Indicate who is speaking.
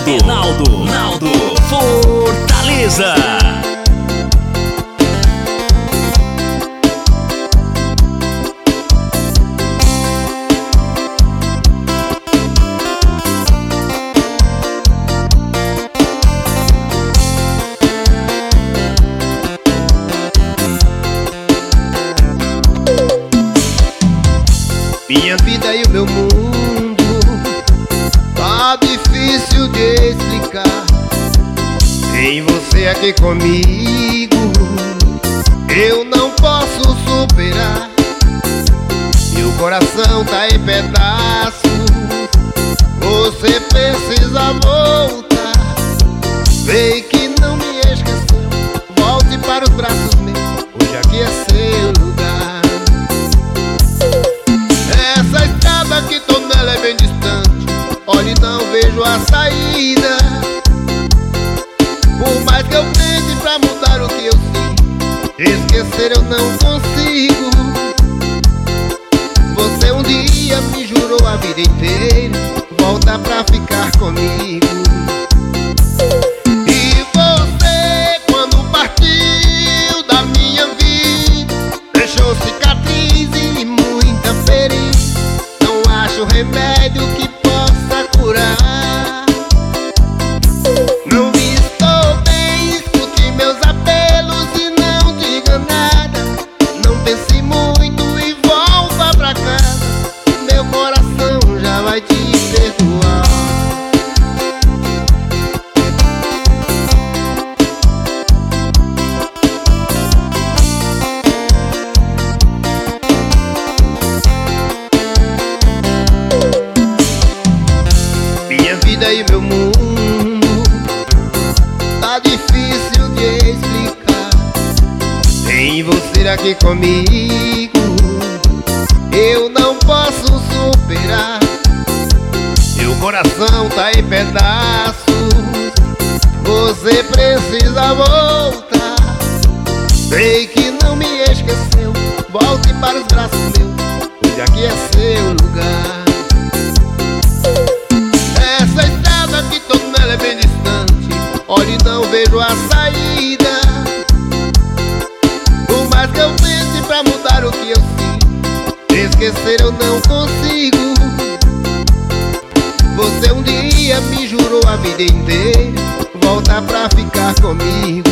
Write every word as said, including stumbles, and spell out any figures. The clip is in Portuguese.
Speaker 1: Naldo, Naldo, Naldo, Fortaleza.
Speaker 2: Minha vida e o meu mundo tá difícil de explicar. Tem você aqui comigo, eu não posso superar. Meu coração tá em pedaços, você precisa voltar. Sei que não me esqueceu, volte para os braços meus, hoje aqui é seu lugar. Essa estrada que tô nela é bem distante, olha e não vejo a saída. Por mais que eu tente pra mudar o que eu sinto, esquecer eu não consigo. Você um dia me jurou a vida inteira, volta pra ficar comigo. E você, quando partiu da minha vida, deixou cicatriz e muita ferida. Não acho remédio que possa curar. Não estou bem, escute meus apelos e não diga nada. Não pense muito e volta pra casa, meu coração já vai te perdoar. Minha vida e meu mundo tá difícil de explicar. Tem você aqui comigo, eu não posso superar. Meu coração tá em pedaços, você precisa voltar. Sei que não me esqueceu, volte para os braços meus, hoje aqui é seu lugar. Essa estrada que tô nela é bem distante, olha e não vejo a saída. Por mais que eu tente pra mudar o que eu sinto, esquecer eu não consigo. Você um dia me jurou a vida inteira, volta pra ficar comigo.